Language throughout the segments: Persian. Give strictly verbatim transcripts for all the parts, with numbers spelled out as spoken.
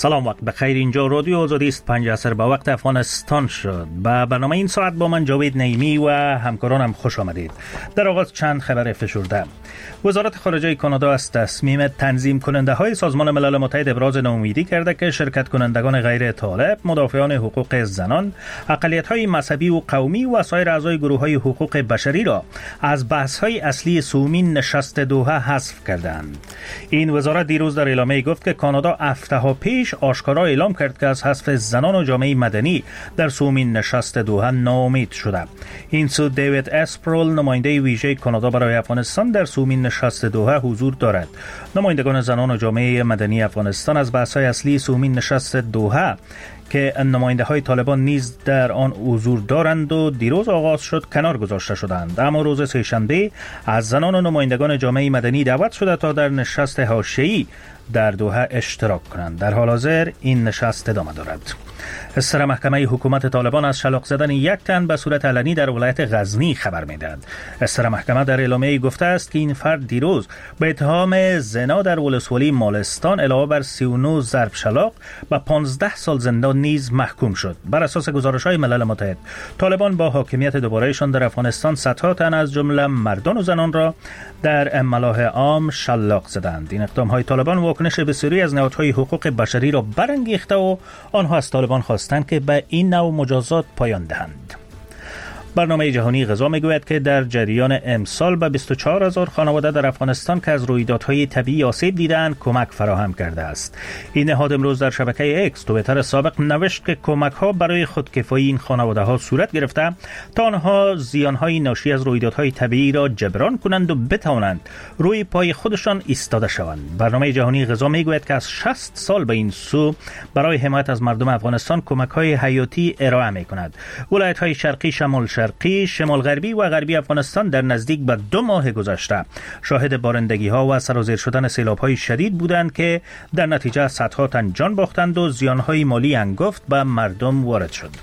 سلام، وقت بخیر. اینجا رادیو آزادی است. پنج عصر به وقت افغانستان شد. به برنامه این ساعت با من جاوید نعیمی و همکارانم خوش آمدید. در آغاز چند خبر فشرده. وزارت خارجه کانادا از تصمیم تنظیم کننده های سازمان ملل متحد ابراز ناامیدی کرده که شرکت کنندگان غیر طالب، مدافعان حقوق زنان، اقلیت های مذهبی و قومی و سایر اعضای گروه های حقوق بشری را از بحث های اصلی سومین نشست دوحه حذف کردند. این وزارت دیروز در اعلامیه گفت که کانادا هفته‌ها پیش آشکارا اعلام کرد که از حذف زنان و جامعه مدنی در سومین نشست دوحه ناامید شده. این سو دیوید اسپرول، نماینده ویژه کانادا برای افغانستان، در سومین نشست دوحه حضور دارد. نمایندگان زنان و جامعه مدنی افغانستان از بحث‌های اصلی سومین نشست دوحه که نماینده های طالبان نیز در آن حضور دارند و دیروز آغاز شد کنار گذاشته شدند. اما روز سه‌شنبه از زنان و نمایندگان جامعه مدنی دعوت شده تا در نشست حاشیه‌ای در دوحه اشتراک کنند. در حال حاضر این نشست ادامه دارد. سر محکمه حکومت طالبان از شلاق زدن یک تن به صورت علنی در ولایت غزنی خبر می‌دهد. سر محکمه در اعلامیه گفته است که این فرد دیروز به اتهام زنا در ولسوالی مالستان علاوه بر سی و نه ضرب شلاق و پانزده سال زندان نیز محکوم شد. بر اساس گزارش‌های ملل متحد، طالبان با حاکمیت دوبارهشان در افغانستان صدها تن از جمله مردان و زنان را در ملاهه عام شلاق زدند. این اقدام‌های طالبان واکنش بسیاری از نهادهای حقوق بشری را برانگیخته و آنها از طالبان خواستند که به این نوع مجازات پایان دهند. برنامه جهانی غذا میگوید که در جریان امسال به بیست و چهار هزار خانواده در افغانستان که از رویدادهای طبیعی آسیب دیدند کمک فراهم کرده است. این نهاد امروز در شبکه اکس توییتر سابق نوشت که کمک ها برای خودکفایی این خانواده ها صورت گرفته تا آنها زیان های ناشی از رویدادهای طبیعی را جبران کنند و بتوانند روی پای خودشان ایستاده شوند. برنامه جهانی غذا میگوید که از شصت سال به این سو برای حمایت از مردم افغانستان کمک های حیاتی ارائه میکند. ولایت های شرقی، شمال شرقی، شمال غربی و غربی افغانستان در نزدیک به دو ماه گذشته شاهد بارندگی ها و سرازیر شدن سیلاب های شدید بودند که در نتیجه صدها تن جان باختند و زیان های مالی انگفت به مردم وارد شد.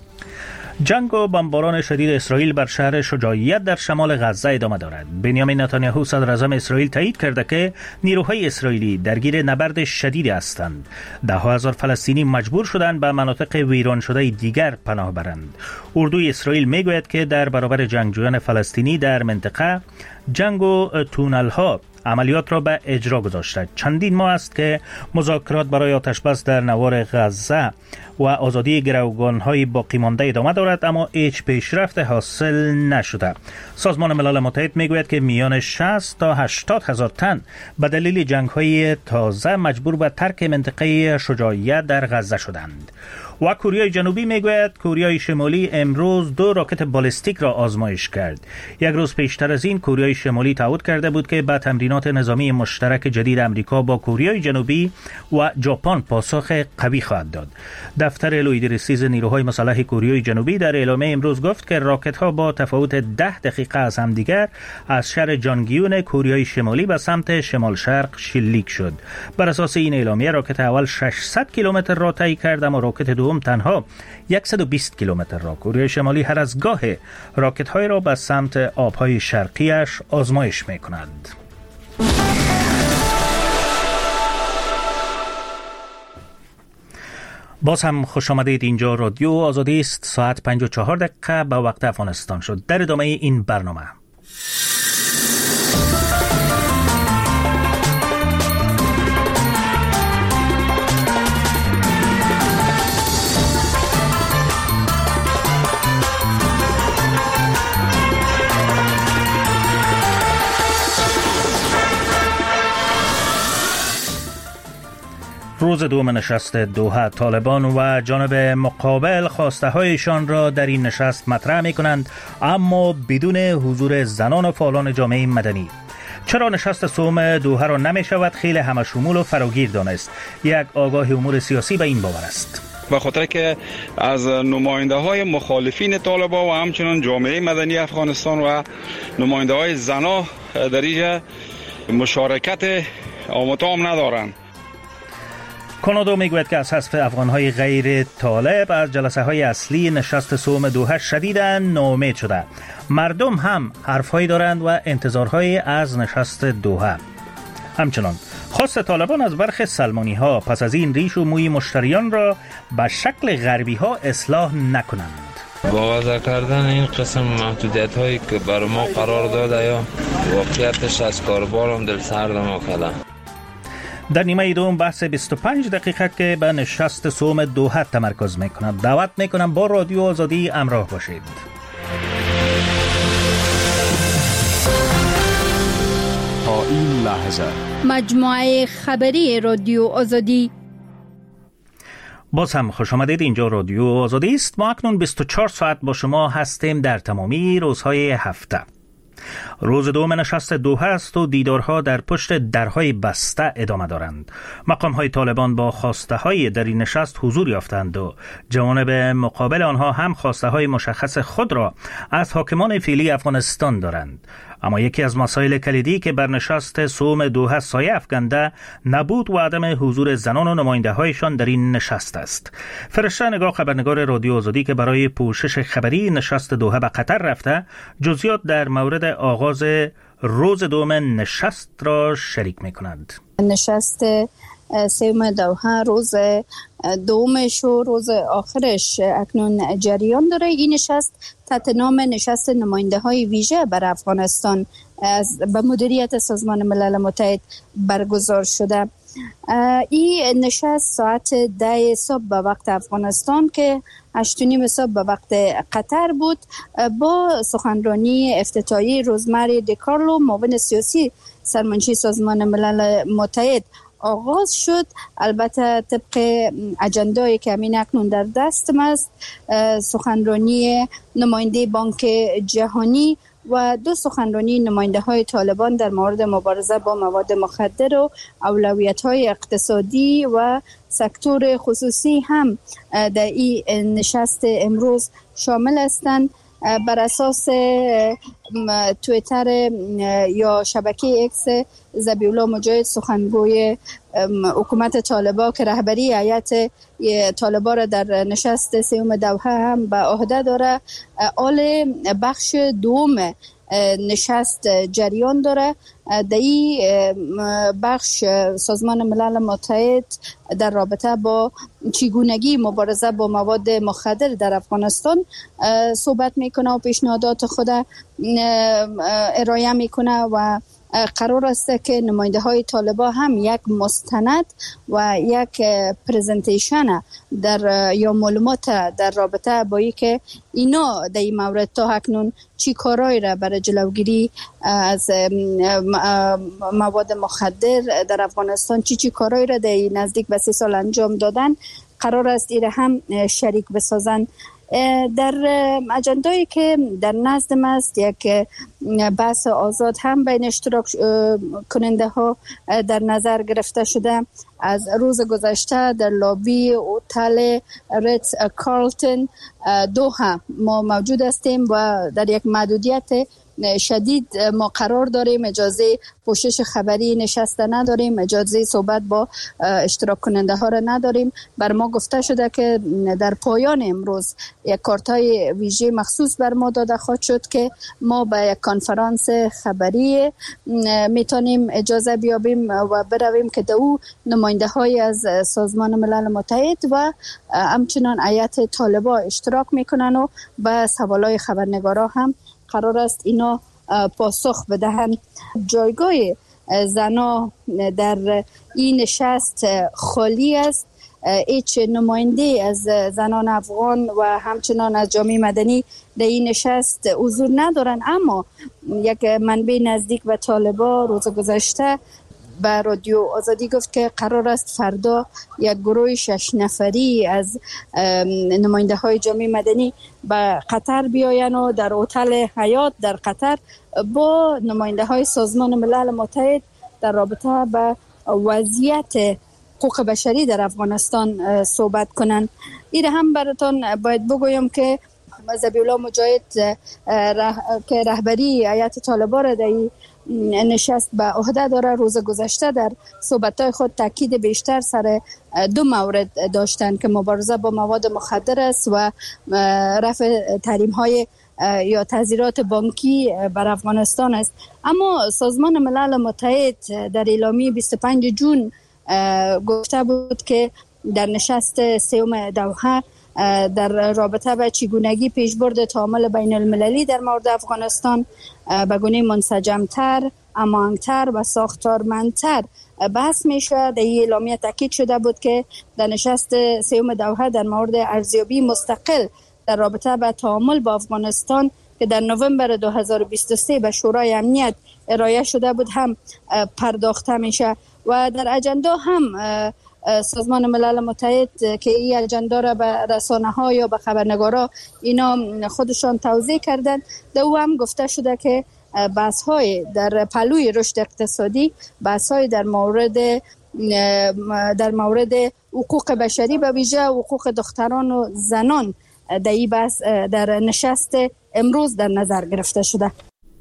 جنگ و بمباران شدید اسرائیل بر شهر شجاعیت در شمال غزه ادامه دارد. بنیامین نتانیاهو صدر اعظم اسرائیل تایید کرده که نیروهای اسرائیلی درگیر نبرد شدید هستند. ده ها هزار فلسطینی مجبور شدند به مناطق ویران شده دیگر پناه برند. اردوی اسرائیل میگوید که در برابر جنگجویان فلسطینی در منطقه جنگ و تونل ها عملیات را به اجرا گذاشته. چندین ماه است که مذاکرات برای آتشبس در نوار غزه و آزادی گروگان‌های باقی مانده ادامه دارد، اما هیچ پیشرفت حاصل نشده. سازمان ملل متحد میگوید که میان شصت تا هشتاد هزار تن به دلیل جنگ‌های تازه مجبور به ترک منطقه شجاعیت در غزه شدند. و کره جنوبی میگوید کره شمالی امروز دو راکت بالستیک را آزمایش کرد. یک روز پیشتر از این کره شمالی تعهد کرده بود که به تمرینات نظامی مشترک جدید آمریکا با کره جنوبی و ژاپن پاسخ قوی خواهد داد. دفتر لویدرسیز نیروهای مسلح کره جنوبی در اعلامیه امروز گفت که راکت ها با تفاوت ده دقیقه از همدیگر از شهر جانگیون کره شمالی به سمت شمال شرق شلیک شد. بر اساس این اعلامیه راکت اول ششصد کیلومتر را طی کرد، اما راکت دوم تنها صد و بیست کیلومتر را. کره شمالی هر از گاه راکت های را به سمت آبهای شرقیش آزمایش می کند. باز هم خوش آمدید. اینجا رادیو آزادی است. ساعت پنج و چهار دقیقه به وقت افغانستان شد. در ادامه این برنامه روز دوم نشست دوحه، طالبان و جانب مقابل خواسته هایشان را در این نشست مطرح می کنند، اما بدون حضور زنان و فعالان جامعه مدنی. چرا نشست سوم دوحه را نمی شود خیلی همه شمول و فراگیر دانست؟ یک آگاه امور سیاسی به این باور است. به خاطر که از نماینده های مخالفین طالبان و همچنان جامعه مدنی افغانستان و نماینده های زنا در اینجا مشارکت آمتام ندارند. کانادا میگوید که از حذف افغانهای غیر طالب از جلسه های اصلی نشست سوم دوحه شدیداً ناامید شده. مردم هم حرفهایی دارند و انتظارهایی از نشست دوحه. همچنان خواست طالبان از برخی سلمانی ها پس از این ریش و موی مشتریان را به شکل غربی ها اصلاح نکنند. با وضع کردن این قسم محدودیت هایی که بر ما قرار داده یا واقعیتش از کاربارم دل سرد ما کردن. در نیمه دوم بحث بیست و پنج دقیقه که به نشست سوم دوحه تمرکز میکنم. دعوت میکنم با رادیو آزادی همراه باشید. تا این لحظه مجموعه خبری رادیو آزادی. باز هم خوش آمدید. اینجا رادیو آزادی است. ما اکنون بیست و چهار ساعت با شما هستیم در تمامی روزهای هفته. روز دوم نشست دوحه است و دیدارها در پشت درهای بسته ادامه دارند. مقام‌های طالبان با خواسته‌های در این نشست حضور یافتند و جوانب مقابل آنها هم خواسته‌های مشخص خود را از حاکمان فعلی افغانستان دارند. اما یکی از مسائل کلیدی که بر نشست سوم دوحه سایه افکنده نبود و عدم حضور زنان و نماینده‌هایشان در این نشست است. فرشته نگاه، خبرنگار رادیو آزادی که برای پوشش خبری نشست دوحه به قطر رفته، جزئیات در مورد آغاز روز دوم نشست را شریک می‌کند. نشست سوم دوحه روز دومش و روز آخرش اکنون جریان داره. این نشست تحت نام نشست نماینده های ویژه بر افغانستان از به مدیریت سازمان ملل متحد برگزار شده. این نشست ساعت ده صبح به وقت افغانستان که هشت و نیم صبح به وقت قطر بود، با سخنرانی افتتاحی روزمری دیکارلو، معاون سیاسی سرمنشی سازمان ملل متحد آغاز شد. البته طبق اجندایی که همین اکنون در دستم است، سخنرانی نماینده بانک جهانی و دو سخنرانی نماینده های طالبان در مورد مبارزه با مواد مخدر و اولویت های اقتصادی و سکتور خصوصی هم در این نشست امروز شامل هستند. بر اساس تویتر یا شبکه اکس، ذبیحالله مجاهد سخنگوی حکومت طالبان که رهبری هیئت طالبان را در نشست سوم دوحه هم به عهده داره، آل بخش دوم نشست جریان داره. در این بخش سازمان ملل متحد در رابطه با چگونگی مبارزه با مواد مخدر در افغانستان صحبت میکنه و پیشنهادات خود ارائه میکنه و قرار است که نماینده های طالبان هم یک مستند و یک پرزنتیشن در یا معلومات در رابطه با ای که اینا در این مورد تا اکنون چی کارایی را برای جلوگیری از مواد مخدر در افغانستان چی چی کارایی را در نزدیک به سی سال انجام دادن، قرار است ایره هم شریک بسازن. در اجندایی که در نزدم است یک بحث آزاد هم بین اشتراک کننده ها در نظر گرفته شده. از روز گذشته در لابی هتل ریتز کارلتون دوحه ما موجود هستیم و در یک محدودیت شدید ما قرار داریم، اجازه پوشش خبری نشسته نداریم، اجازه صحبت با اشتراک کننده ها را نداریم. بر ما گفته شده که در پایان امروز یک کارتای ویژه مخصوص بر ما داده خواهد شد که ما به یک کنفرانس خبری میتونیم اجازه بیابیم و برویم که در او نماینده های از سازمان ملل متحد و همچنان هیئت طالبان اشتراک میکنن و به سوالای خبرنگارا هم قرار است اینا پاسخ بدهند. جایگاه زنا در این نشست خالی است. هیچ نماینده از زنان افغان و همچنان از جامعه مدنی در این نشست حضور ندارند. اما یک منبع نزدیک به طالبان روز گذشته به رادیو آزادی گفت که قرار است فردا یک گروه شش نفری از نماینده های جامعه مدنی به قطر بیاین و در هتل حیات در قطر با نماینده های سازمان ملل متحد در رابطه با وضعیت حقوق بشری در افغانستان صحبت کنند. این هم براتون باید بگویم که ذبیحالله مجاهد ره... که رهبری هیئت طالبان را در نشست به عهده داره، روز گذشته در صحبت‌های خود تاکید بیشتر سر دو مورد داشتند که مبارزه با مواد مخدر است و رفع تحریم‌های یا تذیرات بانکی بر افغانستان است. اما سازمان ملل متحد در اعلامیه بیست و پنجم جون گفته بود که در نشست سوم دوحه در رابطه با چگونگی پیشبرد تعامل بین المللی در مورد افغانستان به گونه منسجمتر، امانتر و ساختارمندتر بحث میشه. در این اعلامیه تاکید شده بود که در نشست سوم دوحه در مورد ارزیابی مستقل در رابطه با تعامل با افغانستان که در نوامبر دو هزار و بیست و سه به شورای امنیت ارائه شده بود هم پرداخته میشه و در اجندا هم سازمان ملل متحد که این اجندا را به رسانه ها یا به خبرنگارا اینا خودشان توضیح کردند، در او هم گفته شده که بحث های در پلوی رشد اقتصادی، بحث های در مورد در مورد حقوق بشری به ویژه حقوق دختران و زنان در این بحث در نشست امروز در نظر گرفته شده.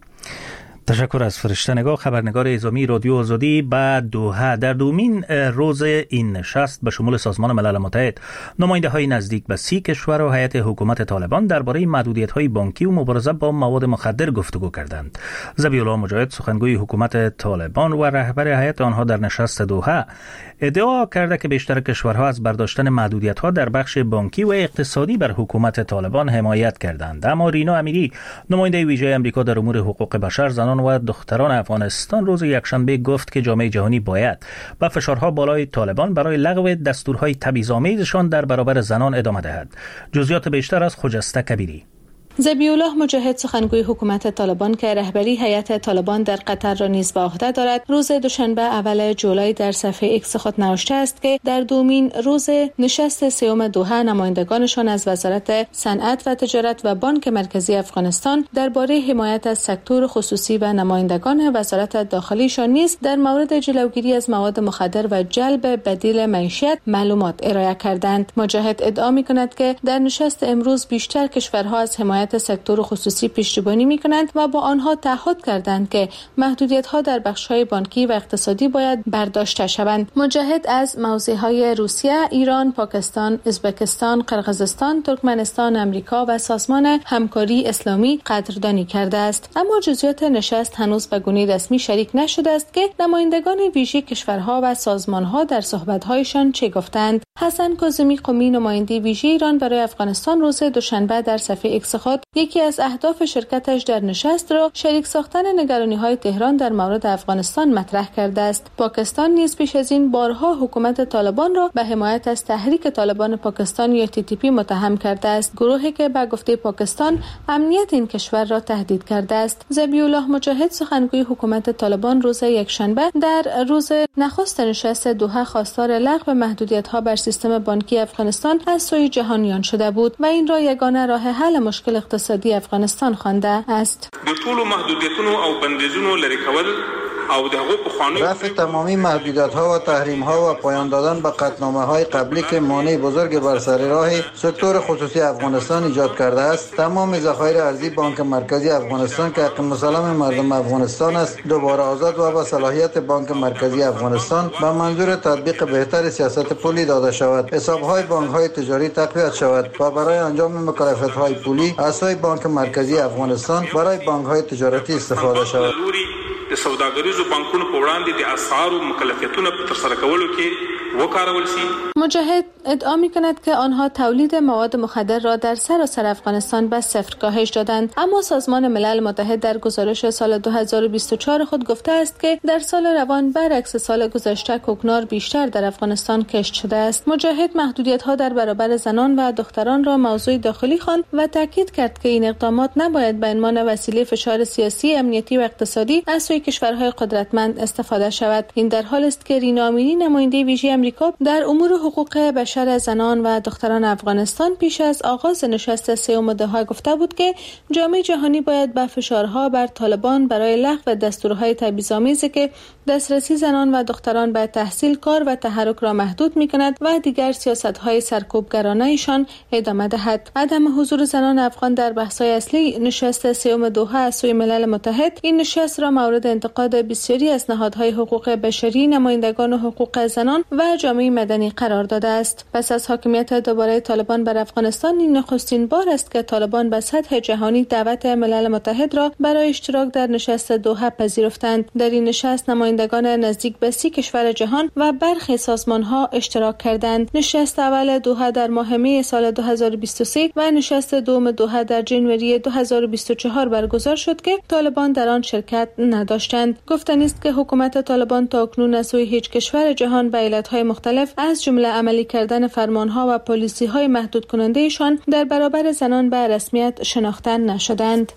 تشکر از فرشته نگاه، خبرنگار اعزامی رادیو آزادی. با دوحه در دومین روز این نشست به شمول سازمان ملل متحد، نماینده های نزدیک به سی کشور و هیئت حکومت طالبان درباره محدودیت های بانکی و مبارزه با مواد مخدر گفتگو کردند. ذبیح الله مجاهد، سخنگوی حکومت طالبان و رهبر هیئت آنها، در نشست دوحه ادعا کرده که بیشتر کشورها از برداشتن محدودیت ها در بخش بانکی و اقتصادی بر حکومت طالبان حمایت کردند. اما رینا امیری، نماینده ویژه امریکا در امور حقوق بشر، زنان و دختران افغانستان، روز یکشنبه گفت که جامعه جهانی باید با فشارها بالای طالبان برای لغو دستورهای تبعیض‌آمیزشان در برابر زنان ادامه دهد. جزئیات بیشتر از خجسته کبیری. ذبیح الله مجاهد، سخنگوی حکومت طالبان که رهبری هیئت طالبان در قطر را نیز به عهده دارد، روز دوشنبه اول جولای در صفحه ایکس خود نوشته است که در دومین روز نشست سوم دوحه نمایندگانشان از وزارت صنعت و تجارت و بانک مرکزی افغانستان درباره حمایت از سکتور خصوصی و نمایندگان وزارت داخلیشان نیز در مورد جلوگیری از مواد مخدر و جلب بدیل معیشت معلومات ارائه کردند. مجاهد ادعا می‌کند که در نشست امروز بیشتر کشورها از حمایت سکتور خصوصی پیش‌روانی می‌کنند و با آنها تعهد کردند که محدودیت‌ها در بخش‌های بانکی و اقتصادی باید برداشته شوند. مجاهد از موضع‌های روسیه، ایران، پاکستان، ازبکستان، قرقیزستان، ترکمنستان، امریکا و سازمان همکاری اسلامی قدردانی کرده است. اما جزئیات نشست هنوز به گونه رسمی شریک نشده است که نمایندگان ویژه کشورها و سازمان‌ها در صحبت‌هایشان چه گفتند. حسن کاظمی قمی، نماینده ویژه ایران برای افغانستان، روز دوشنبه در صفحه ایکس خود یکی از اهداف شرکتش در نشست را شریک ساختن نگرانی‌های تهران در مورد افغانستان مطرح کرده است. پاکستان نیز پیش از این بارها حکومت طالبان را به حمایت از تحریک طالبان پاکستان یا تی تی پی متهم کرده است، گروهی که به گفته پاکستان امنیت این کشور را تهدید کرده است. ذبیح الله مجاهد، سخنگوی حکومت طالبان، روز یکشنبه در روز نخست نشست دوحه خواستار لغو محدودیت‌ها بر سیستم بانکی افغانستان از سوی جهانیان شده بود و این را یگانه راه حل مشکل اقتصادی افغانستان خوانده است. د ټولو محدودیتونو او بندیزونو لرې کول او د حقوق قانون رفع تمامی محدودیت‌ها و تحریم‌ها و پایان دادن به قطعنامه‌های قبلی که مانع بزرگ بر سر راه سکتور خصوصی افغانستان ایجاد کرده است. تمام ذخایر ارزی بانک مرکزی افغانستان که حق مسلم مردم افغانستان است دوباره آزاد و با صلاحیت بانک مرکزی افغانستان به منظور تطبیق بهتر سیاست پولی داده شود. حساب‌های بانک‌های تجاری تقویت شود و برای انجام مکالمه‌های پولی از سوی بانک مرکزی افغانستان برای بانک‌های تجارتی استفاده شود. د سوداګریزو بانکونو په وړاندې د اسعارو مکلفیتونو په ترسره کولو کې وکارول شي. مجاهد ادعا می‌کند که آنها تولید مواد مخدر را در سراسر افغانستان به صفر کاهش دادند، اما سازمان ملل متحد در گزارش سال دو هزار و بیست و چهار خود گفته است که در سال روان برعکس سال گذشته کوکنار بیشتر در افغانستان کشت شده است. مجاهد محدودیت‌ها در برابر زنان و دختران را موضوع داخلی خواند و تاکید کرد که این اقدامات نباید به عنوان وسیله فشار سیاسی، امنیتی و اقتصادی از سوی کشورهای قدرتمند استفاده شود. این در حالی است که رینا امیری، نماینده ویژه آمریکا در امور حقوق بشر زنان و دختران افغانستان، پیش از آغاز نشست سوم دوحه گفته بود که جامعه جهانی باید با فشارها بر طالبان برای لغو دستورهای تبعیض‌آمیزی که دسترسی زنان و دختران به تحصیل، کار و تحرک را محدود می‌کند و دیگر سیاست‌های سرکوبگرانه ایشان ادامه دهد. عدم حضور زنان افغان در بحث‌های اصلی نشست سوم دوحه از سوی ملل متحد این نشست را مورد انتقاد بسیاری از نهادهای حقوق بشری، نمایندگان حقوق زنان و و جامعه مدنی قرار داده است. پس از حاکمیت دوباره طالبان بر افغانستان، این نخستین بار است که طالبان به سطح جهانی دعوت ملل متحد را برای اشتراک در نشست دوحه پذیرفتند. در این نشست نمایندگان نزدیک به سی کشور جهان و برخی سازمان‌ها اشتراک کردند. نشست اول دوحه در ماه می سال دو هزار و بیست و سه و نشست دوم دوحه در ژانویه دو هزار و بیست و چهار برگزار شد که طالبان در آن شرکت نداشتند. گفتنی است که حکومت طالبان تاکنون از سوی هیچ کشور جهان به علتهای مختلف از جمله عملی کردن فرمانها و پالیسی‌های محدود کنندهشان در برابر زنان به رسمیت شناخته نشدند.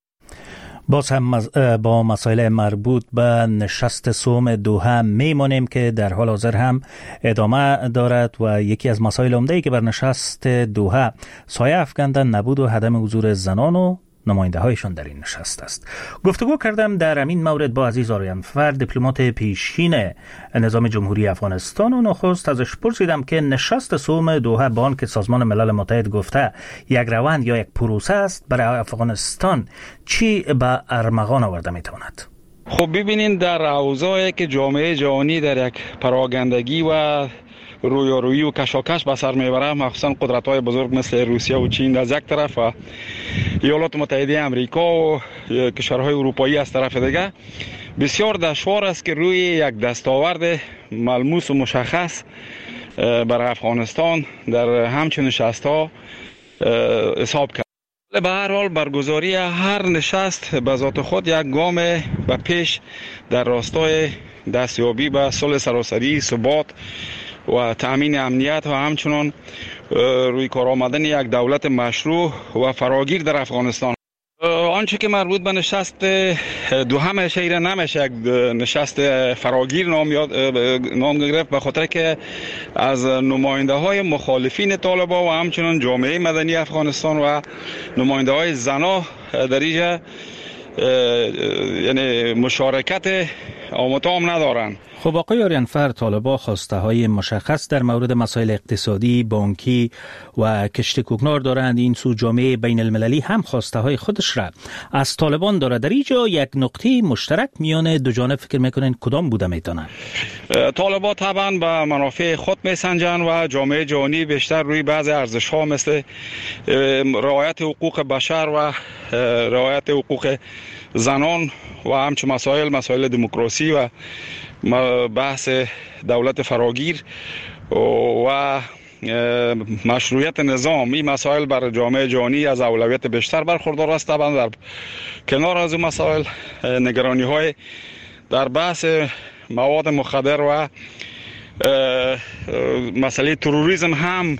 باز هم با مسائل مربوط به نشست سوم دوحه میمانیم که در حال حاضر هم ادامه دارد و یکی از مسائل عمده‌ای که بر نشست دوحه سایه افکندن نبود و عدم حضور زنان و نماینده هایشان در این نشست است. گفتگو کردم در همین مورد با عزیز آریانفر، دیپلمات پیشین نظام جمهوری افغانستان، و نخست ازش پرسیدم که نشست سوم دوحه با آن که سازمان ملل متحد گفته یک روند یا یک پروسه است، برای افغانستان چی به ارمغان آورده میتواند؟ خب ببینین، در اوضاعی که جامعه جهانی در یک پراگندگی و رویارویی و کشاکش به سر میبره، مخصوصا قدرت‌های بزرگ مثل روسیه و چین از یک طرف و ایالات متحده آمریکا و کشورهای اروپایی از طرف دیگه، بسیار دشوار است که روی یک دستاورد ملموس و مشخص برای افغانستان در همچین نشست‌ها حساب کرد. به هر حال برگزاری هر نشست به ذات خود یک گام به پیش در راستای دستیابی به صلح سراسری، ثبات و تأمین امنیت و همچنان روی کار آمدن یک دولت مشروع و فراگیر در افغانستان. آنچه که مربوط به نشست دوحه میشه ایره نمیشه یک نشست فراگیر نام یاد نام گرفت، به خاطر که از نماینده های مخالفین طالبان و همچنان جامعه مدنی افغانستان و نماینده های زنا در اینجا یعنی مشارکت آمتام ندارن. خب آقای آریانفر، طالبان خواسته های مشخص در مورد مسائل اقتصادی، بانکی و کشت کوکنار دارند. این سو جامعه بین المللی هم خواسته های خودش را از طالبان داره. در اینجا یک نقطه مشترک میان دو جانب فکر میکنین کدام بوده میتونه؟ طالبان طبعا به منافع خود میسنجن و جامعه جهانی بیشتر روی بعض ارزش ها مثل رعایت حقوق بشر و رعایت حقوق زنان و همچون مسائل مسائل دموکراسی و بحث دولت فراگیر و مشروعیت نظام، این مسائل بر جامعه جهانی از اولویت بیشتر برخوردار است. طبعا در کنار از این مسائل نگرانی های در بحث مواد مخدر و مسئله تروریسم هم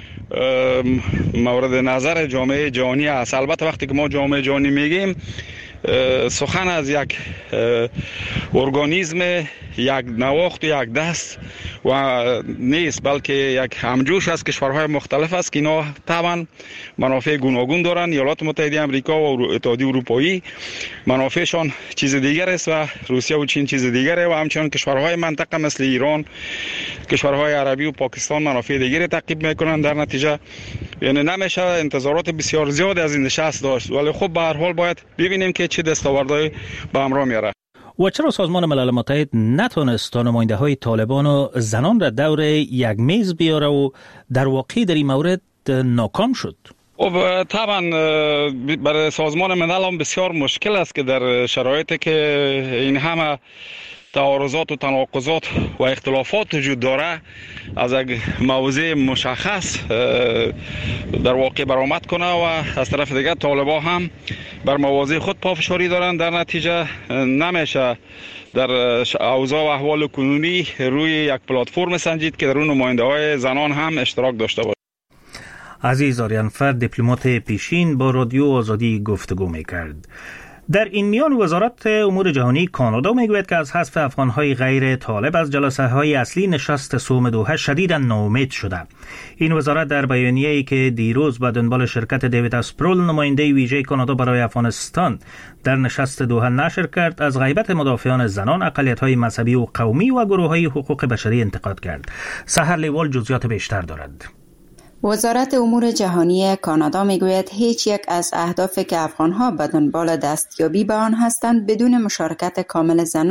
مورد نظر جامعه جهانی است. البته وقتی که ما جامعه جهانی میگیم سخن از یک ارگانیسم یک نواخت و یک دست و نیست، بلکه یک همجوش از کشورهای مختلف است که اینا طبعا منافع گوناگون دارن. ایالات متحده آمریکا و اتحادیه اروپایی منافعشان چیز دیگر است و روسیه و چین چیز دیگره و همچنان کشورهای منطقه مثل ایران، کشورهای عربی و پاکستان منافع دیگری تعقیب میکنن. در نتیجه یعنی نمیشه انتظارات بسیار زیاد از این نشست داشت، ولی خب به هر حال باید ببینیم که چه دستاوردهای به همراه میاره. و چرا سازمان ملل متحد نتونست نماینده های طالبان و زنان را دور یک میز بیاره و در واقع در این مورد ناکام شد؟ خب طبعا برای سازمان ملل هم بسیار مشکل است که در شرایطی که این همه تعارضات و تناقضات و اختلافات وجود داره از یک موضوع مشخص در واقع برآمد کنه و از طرف دیگر طالبان هم بر مواضع خود پافشاری دارن. در نتیجه نمیشه در اوضاع و احوال کنونی روی یک پلتفرم سنجید که در اون نماینده های زنان هم اشتراک داشته باشه. عزیز آریانفر، دیپلمات پیشین، با رادیو آزادی گفتگو میکرد. در این میان وزارت امور جهانی کانادا میگوید که از حذف افغانهای غیر طالب از جلسه های اصلی نشست سوم دوحه شدیداً ناامید شده. این وزارت در بیانیه‌ای که دیروز به دنبال شرکت دیوید اسپرول، نماینده ویژه کانادا برای افغانستان، در نشست دوحه نشر کرد، از غیبت مدافعان زنان، اقلیت‌های مذهبی و قومی و گروه‌های حقوق بشری انتقاد کرد. سحر لیوال جزئیات بیشتر دارد. وزارت امور جهانی کانادا میگوید هیچ یک از اهدافی که افغانها به دنبال دستیابی به آن هستند بدون مشارکت کامل زنان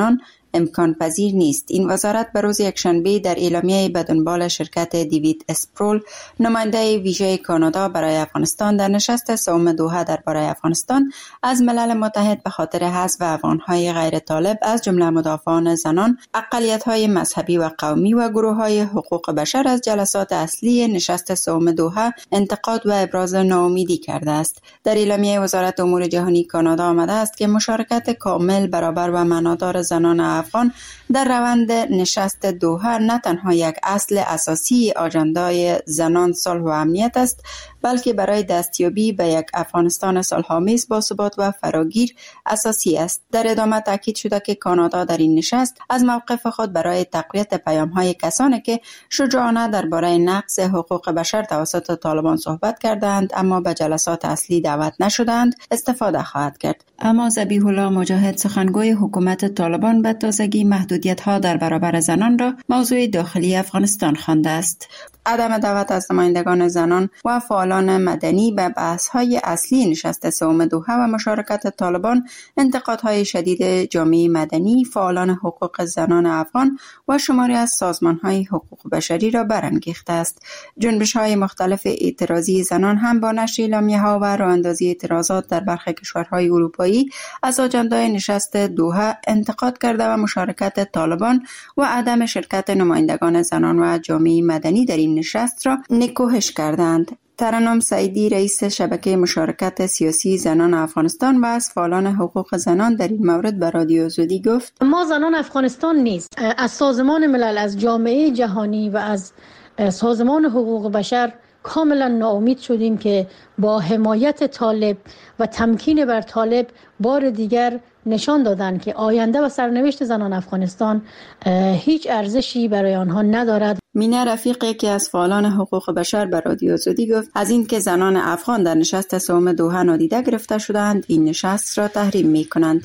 امکان پذیر نیست. این وزارت به روز یکشنبه در اعلامیه به دنبال شرکت دیوید اسپرول، نماینده ویژه کانادا برای افغانستان، در نشست سوم دوحه درباره افغانستان از ملل متحد به خاطر حذف افغان‌های غیر طالب از جمله مدافعان زنان، اقلیت‌های مذهبی و قومی و گروه‌های حقوق بشر از جلسات اصلی نشست سوم دوحه انتقاد و ابراز ناامیدی کرده است. در اعلامیه وزارت امور جهانی کانادا آمده است که مشارکت کامل، برابر و معنادار زنان افغان در روند نشست دوحه نه تنها یک اصل اساسی آژاندای زنان، صلح و امنیت است، بلکه برای دستیابی به یک افغانستان صلح‌آمیز با ثبات و فراگیر اساسی است. در ادامه تاکید شده که کانادا در این نشست از موقف خود برای تقویت پیام‌های کسانی که شجاعانه درباره نقض حقوق بشر توسط طالبان صحبت کردند اما به جلسات اصلی دعوت نشدند استفاده خواهد کرد. اما ذبیح الله مجاهد، سخنگوی حکومت طالبان، به تازگی محدودیت‌ها در برابر زنان را موضوع داخلی افغانستان خوانده است. عدم دعوت از نمایندگان زنان و فعالان مدنی به بحث‌های اصلی نشست سوم دوحه و مشارکت طالبان، انتقادهای شدید جامعه مدنی، فعالان حقوق زنان افغان و شماری از سازمان‌های حقوق بشری را برانگیخته است. جنبش‌های مختلف اعتراضی زنان هم با نشر اعلامیه‌ها و راه‌اندازی اعتراضات در برخی کشورهای اروپایی از آجندای نشست دوحه انتقاد کرده و مشارکت طالبان و عدم شرکت نمایندگان زنان و جامعه مدنی در این نشست را نکوهش کردند. ترنم سعیدی، رئیس شبکه مشارکت سیاسی زنان افغانستان و از فعالان حقوق زنان، در این مورد به رادیو آزادی گفت: ما زنان افغانستان نیست، از سازمان ملل، از جامعه جهانی و از سازمان حقوق بشر کاملا ناامید شدیم که با حمایت طالب و تمکین بر طالب بار دیگر نشان دادن که آینده و سرنوشت زنان افغانستان هیچ ارزشی برای آنها ندارد. مینه رفیقی که از فعالان حقوق بشر به رادیو آزادی گفت از این که زنان افغان در نشست سوم دوحه نادیده گرفته شدند، این نشست را تحریم می کنند.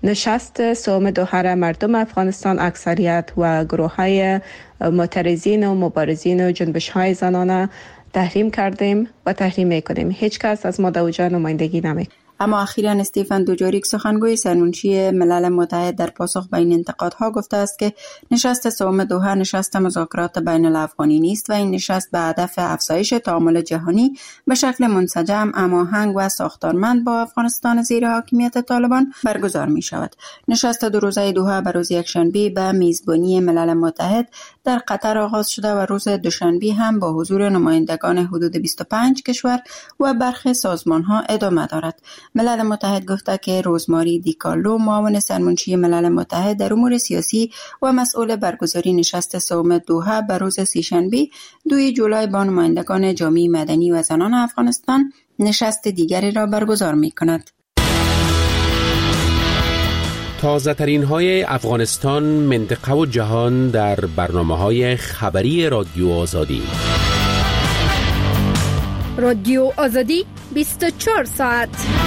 نشست سوم دوحه را مردم افغانستان، اکثریت و گروه‌های معترضین و مبارزین و جنبش‌های زنانه تحریم کردیم و تحریم میکنیم. هیچ کس از ما در اوجا نمایندگی نمیکنه. اما اخیراً استیفن دوجاریک، سخنگوی سرمنشی ملل متحد، در پاسخ به این انتقادها گفته است که نشست سوم دوحه نشست مذاکرات بین الافغانی نیست و این نشست به هدف افزایش تعامل جهانی به شکل منسجم، هماهنگ و ساختارمند با افغانستان زیر حاکمیت طالبان برگزار می شود. نشست دو روزه دوحه به روز یکشنبه به میزبانی ملل متحد در قطر آغاز شده و روز دوشنبه هم با حضور نمایندگان حدود بیست و پنج کشور و برخی سازمان‌ها ادامه دارد. ملل متحد گفته که روزماری دیکارلو، معاون سرمنشی ملل متحد در امور سیاسی و مسئول برگزاری نشست سوم دوحه به روز سه‌شنبه دوی جولای با نمایندگان جامعه مدنی و زنان افغانستان نشست دیگری را برگزار می کند. تازه ترین های افغانستان، منطقه و جهان در برنامه های خبری رادیو آزادی. رادیو آزادی بیست و چهار ساعت.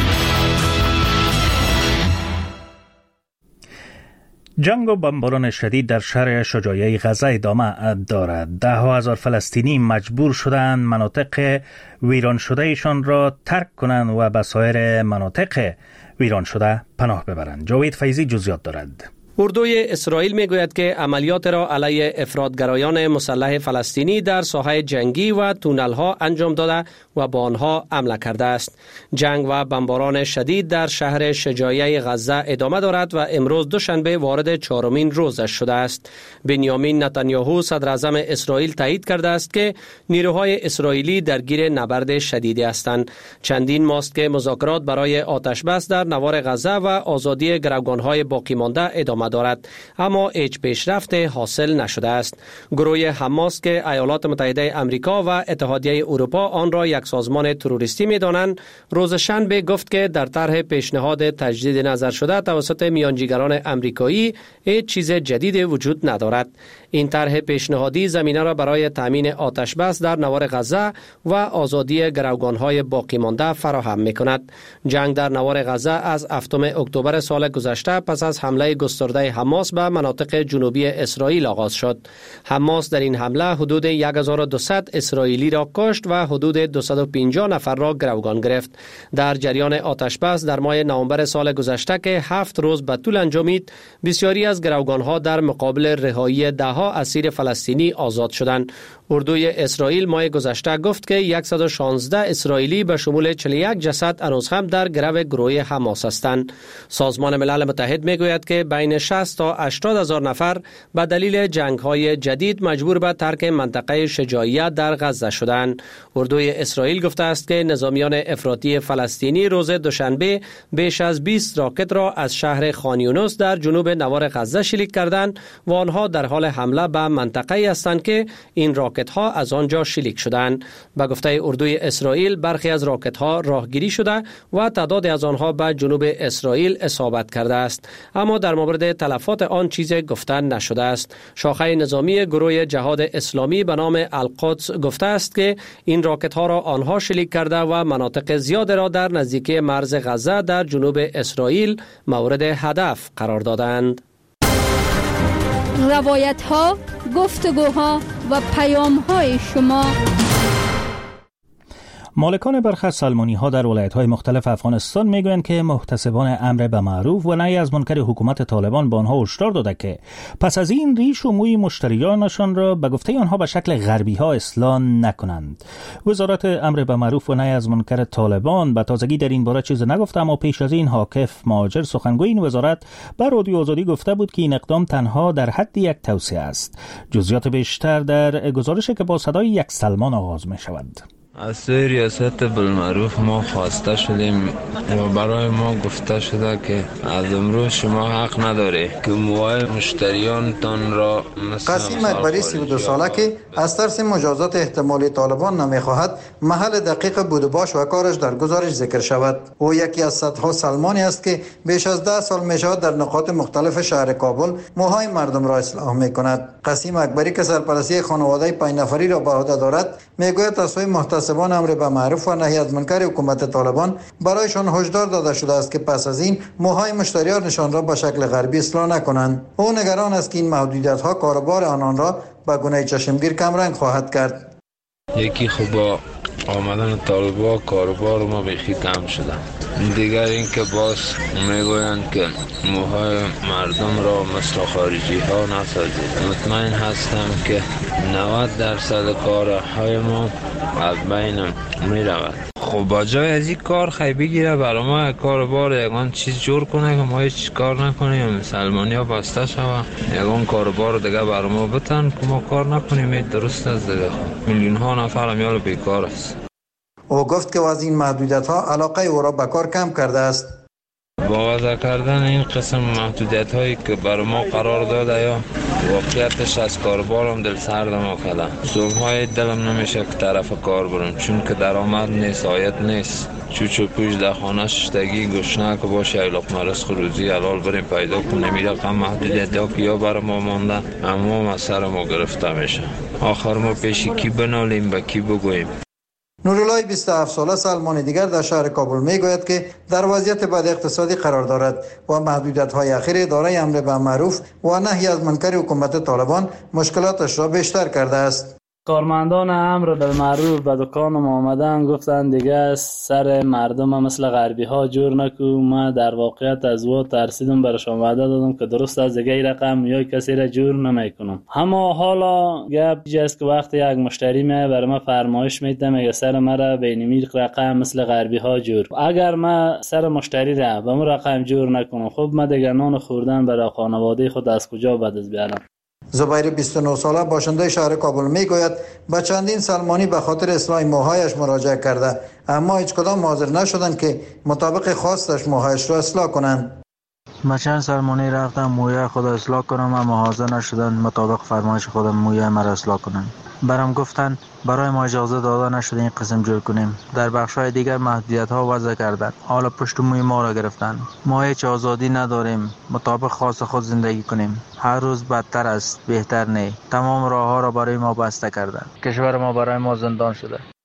جنگ و بمباران شدید در شهر شجاعیه غزه ادامه دارد. ده ها هزار فلسطینی مجبور شدند مناطق ویران شده ایشان را ترک کنند و به سایر مناطق ویران شده پناه ببرند. جاوید فیضی جزئیات دارد. اردوی اسرائیل میگوید که عملیات را علیه افراطگرایان مسلح فلسطینی در ساحه جنگی و تونل‌ها انجام داده و با آنها حمله کرده است. جنگ و بمباران شدید در شهر شجاعیه غزه ادامه دارد و امروز دوشنبه وارد چهارمین روزش شده است. بنیامین نتانیاهو، صدر اعظم اسرائیل، تایید کرده است که نیروهای اسرائیلی درگیر نبرد شدیدی هستند. چندین ماست که مذاکرات برای آتش بس در نوار غزه و آزادی گروگان‌های باقی مانده ادامه دارد، اما هیچ پیشرفت حاصل نشده است. گروه حماس که ایالات متحده آمریکا و اتحادیه اروپا آن را یک سازمان تروریستی می‌دانند، روز شنبه گفت که در طرح پیشنهاد تجدید نظر شده توسط میانجیگران آمریکایی هیچ چیز جدید وجود ندارد. این طرح پیشنهادی زمینه را برای تامین آتش بس در نوار غزه و آزادی گروگان‌های باقی مانده فراهم می‌کند. جنگ در نوار غزه از هفتم اکتبر سال گذشته پس از حمله گسترده حمله حماس به مناطق جنوبی اسرائیل آغاز شد. حماس در این حمله حدود هزار و دویست اسرائیلی را کشت و حدود دویست و پنجاه نفر را گروگان گرفت. در جریان آتشبس در ماه نوامبر سال گذشته که هفت روز به طول انجامید، بسیاری از گروگانها در مقابل رهایی دهها اسیر فلسطینی آزاد شدند. اردوی اسرائیل ماه گذشته گفت که صد و شانزده اسرائیلی به شمول چهل و یک جسد هنوز هم در گرو گروه حماس هستند. سازمان ملل متحد میگوید که بین شصت تا هشتاد هزار نفر به دلیل جنگ‌های جدید مجبور به ترک منطقه شجاعیه در غزه شدند. اردوی اسرائیل گفته است که نظامیان افراطی فلسطینی روز دوشنبه بیش از بیست راکت را از شهر خان یونس در جنوب نوار غزه شلیک کردند و آنها در حال حمله به منطقه‌ای هستند که این راکت ها از آنجا شلیک شدند. به گفته اردوی اسرائیل برخی از راکت ها راهگیری شده و تعدادی از آنها به جنوب اسرائیل اصابت کرده است، اما در مورد تلفات آن چیزی گفته نشده است. شاخه نظامی گروه جهاد اسلامی به نام القدس گفته است که این راکت ها را آنها شلیک کرده و مناطق زیاد را در نزدیکی مرز غزه در جنوب اسرائیل مورد هدف قرار دادند. روایت ها، گفتگوها و پیام های شما. مالکان برخی از سلمانی ها در ولایت های مختلف افغانستان میگویند که محتسبان امر به معروف و نهی از منکر حکومت طالبان به آنها هشدار داده که پس از این ریش و موی مشتریانشان را به گفته آنها به شکل غربی ها اصلاح نکنند. وزارت امر به معروف و نهی از منکر طالبان به تازگی در این باره چیز نگفته، اما پیش از این حاکف مهاجر سخنگوی این وزارت بر رادیو آزادی گفته بود که این اقدام تنها در حد یک توصیه است. جزئیات بیشتر در گزارشی که با صدای یک سلمان آغاز می شود. از سوی ریاست بالمعروف ما خواسته شدیم و برای ما گفته شده که از امروز شما حق نداره که موهای مشتریانتان را قاسم اکبری سی و دو ساله که از ترس مجازات احتمالی طالبان نمیخواهد محل دقیق بود و باش و کارش در گزارش ذکر شود. او یکی از صدها سلمانی است که بیش از ده سال میشود در نقاط مختلف شهر کابل موهای مردم را اصلاح میکند. قاسم اکبری که سرپرستی خانواده پنج نفری را به عهده دارد میگوید از سوی محتسبان امر به معروف و نهی از منکر حکومت طالبان برایشان هشدار داده شده است که پس از این موهای مشتریانشان را به شکل غربی اصلاح نکنند. او نگران است که این محدودیت ها کاروبار آنان را به گونه چشمگیر کم رنگ خواهد کرد. یکی خوبا آمدن طالبا کاروبار ما بیخی کم شده. دیگر این که باز میگویند که موهای مردم را مثل خارجی ها نسازید. مطمئن هستم که نود درصد کارهای ما از بین می رود. خب با جای از این کار خیلی بگیره برای ما کاربار یکان چیز جور کنه که ما هیچ کار نکنیم، مسلمانی ها بسته شوه یکان کاربار دیگه برای ما بتن که ما کار نکنیم. درست است دیگه، میلیون ها نفر همیال بیکار است. او گفت که از این محدودیت ها علاقه او را به کار کم کرده است. با وضع کردن این قسم محدودیت هایی که بر ما قرار داده یا واقعیتش از کاربارم دل سرد ما کده. صبح های دلم نمیشه که طرف کار برم چون که درآمد نیست، آیت نیست. چوچو پوش در خانه ششتگی گشنه که باشه ایلاق مرس خروزی حلال بریم پیدا کنیم. این رقم محدودیت ها که یا بر ما مانده اما از سر ما گرفته میشه. آخر ما پیشی کی بنالیم به کی بگوییم. نورالله بیست و هفت ساله سلمان دیگر در شهر کابل میگوید که در وضعیت بد اقتصادی قرار دارد و محدودیت‌های اخیر اداره امر به معروف و نهی از منکر حکومت طالبان مشکلاتش را بیشتر کرده است. کارمندان امر بالمعروف به دکانم آمدن گفتن دیگه سر مردم مثل غربی ها جور نکو. ما در واقعیت از او ترسیدم، برشان وعده دادم که درست از دیگه رقم یا کسی را جور نمیکنم. اما حالا گپ جاست که وقتی یک مشتری میاد برای ما فرمایش میده میگه سر مرا بینمی رقم مثل غربی ها جور. اگر ما سر مشتری را به اون رقم جور نکنم، خب ما دیگه نان خوردن برای خانواده خود از کجا بدز بیارم؟ زبیر بیست و نه ساله باشنده شهر کابل میگوید به چندین سلمانی به خاطر اصلاح موهایش مراجعه کرده، اما هیچ کدام حاضر نشدند که مطابق خواستش موهایش را اصلاح کنند. ما چند سلمانی رفتم موی خود اصلاح کنم اما حاضر نشدند مطابق فرمایش خودم موی مرا اصلاح کنند. برام گفتن برای ما اجازه داده نشده این قسم جور کنیم. در بخش‌های دیگر محدودیت ها وضع کردند. حالا پشت موی ما را گرفتند. ما هیچ آزادی نداریم مطابق خواست خود زندگی کنیم. هر روز بدتر است، بهتر نه. تمام راه ها را برای ما بسته کردند. کشور ما برای ما زندان شده.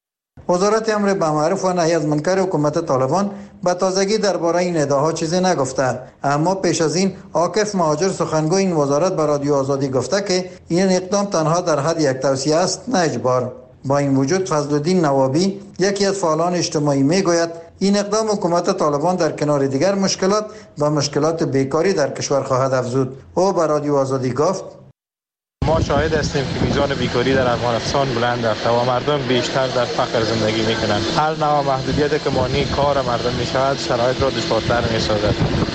وزارت امر به معروف و نهی از منکر حکومت طالبان به تازگی درباره این ادعاها چیزی نگفته، اما پیش از این عاکف مهاجر سخنگوی این وزارت به رادیو آزادی گفته که این اقدام تنها در حد یک توصیه است نه اجبار. با این وجود فضلالدین نوابی یکی از فعالان اجتماعی میگوید این اقدام حکومت طالبان در کنار دیگر مشکلات و مشکلات بیکاری در کشور خواهد افزود. او به رادیو آزادی گفت ما شاهد هستیم که میزان بیکاری در افغانستان بلند است و مردم بیشتر در فقر زندگی میکنند. هر نوع محدودیت که مانع کار مردم میشود شرایط را دشوارتر میسازد.